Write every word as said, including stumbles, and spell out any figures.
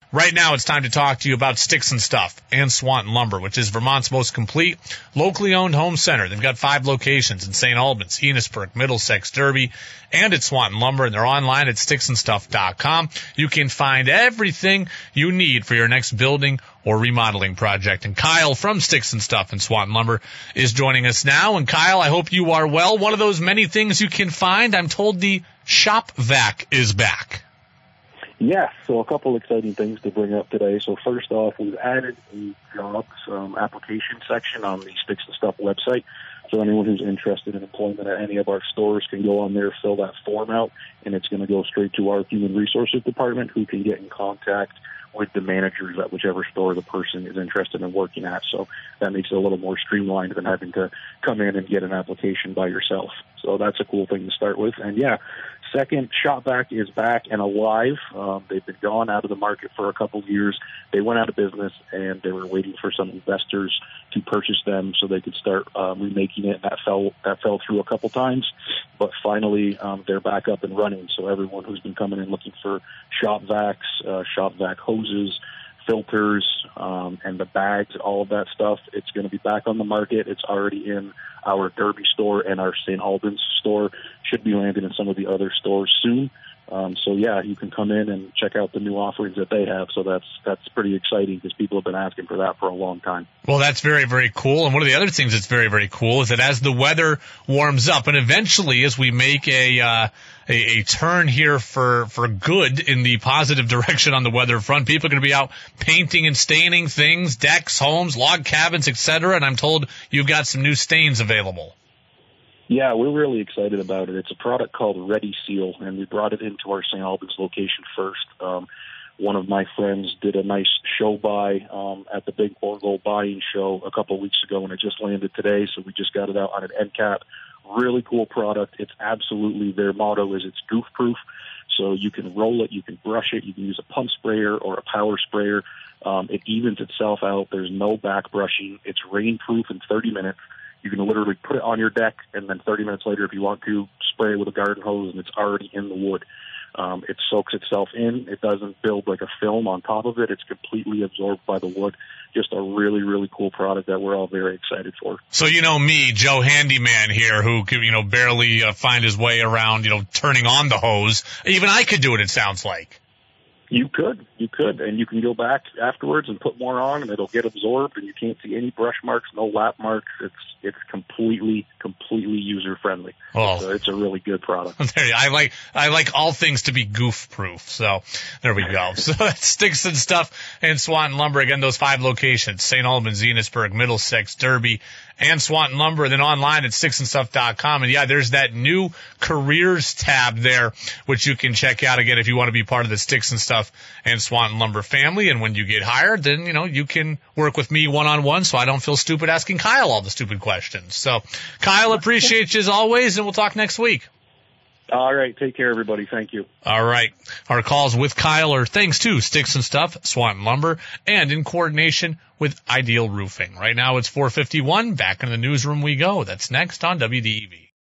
Right now, it's time to talk to you about Sticks and Stuff and Swanton Lumber, which is Vermont's most complete, locally owned home center. They've got five locations in Saint Albans, Enosburg, Middlesex, Derby, and at Swanton Lumber, and they're online at sticks and stuff dot com. You can find everything you need for your next building or remodeling project. And Kyle from Sticks and Stuff and Swanton Lumber is joining us now. And Kyle, I hope you are well. One of those many things you can find, I'm told the Shop Vac is back. Yes, so a couple exciting things to bring up today. So first off, we've added a jobs um, application section on the Sticks and Stuff website. So anyone who's interested in employment at any of our stores can go on there, fill that form out, and it's going to go straight to our human resources department, who can get in contact with the managers at whichever store the person is interested in working at. So that makes it a little more streamlined than having to come in and get an application by yourself. So that's a cool thing to start with. And yeah, second, Shop Vac is back and alive. Um, they've been gone out of the market for a couple of years. They went out of business, and they were waiting for some investors to purchase them so they could start um, remaking it. That fell that fell through a couple times, but finally um, they're back up and running. So everyone who's been coming in looking for Shop Vacs, uh, Shop Vac hoses, filters, um, and the bags, all of that stuff, it's going to be back on the market. It's already in our Derby store and our Saint Albans store. Should be landing in some of the other stores soon. Um, so yeah, you can come in and check out the new offerings that they have. So that's that's pretty exciting because people have been asking for that for a long time. Well, that's very, very cool. And one of the other things that's very, very cool is that as the weather warms up, and eventually as we make a uh, a, a turn here for, for good in the positive direction on the weather front, people are going to be out painting and staining things, decks, homes, log cabins, et cetera. And I'm told you've got some new stains available. Yeah, we're really excited about it. It's a product called Ready Seal, and we brought it into our Saint Albans location first. Um, one of my friends did a nice show buy um, at the Big Orgo Buying Show a couple of weeks ago, and it just landed today, so we just got it out on an end cap. Really cool product. It's absolutely, their motto is it's goof-proof, so you can roll it, you can brush it, you can use a pump sprayer or a power sprayer. Um, it evens itself out. There's no back brushing. It's rain-proof in thirty minutes. You can literally put it on your deck, and then thirty minutes later, if you want to, spray it with a garden hose, and it's already in the wood. Um, it soaks itself in. It doesn't build like a film on top of it. It's completely absorbed by the wood. Just a really, really cool product that we're all very excited for. So, you know me, Joe Handyman here, who could, you know, barely uh, find his way around, you know, turning on the hose. Even I could do it, it sounds like. You could, you could, and you can go back afterwards and put more on, and it'll get absorbed, and you can't see any brush marks, no lap marks. It's it's completely, completely user friendly. Oh, so it's a really good product. There you, I like I like all things to be goof proof. So there we go. So that's Sticks and Stuff and Swanton Lumber. Again, those five locations: Saint Albans, Enosburg, Middlesex, Derby, and Swanton Lumber. And then online at sticks and stuff dot com. And yeah, there's that new careers tab there, which you can check out again if you want to be part of the Sticks and Stuff and Swanton Lumber family. And when you get hired, then, you know, you can work with me one-on-one so I don't feel stupid asking Kyle all the stupid questions. So, Kyle, appreciate you as always, and we'll talk next week. All right. Take care, everybody. Thank you. All right. Our calls with Kyle are thanks to Sticks and Stuff, Swanton Lumber, and in coordination with Ideal Roofing. Right now it's four fifty-one. Back in the newsroom we go. That's next on W D E V.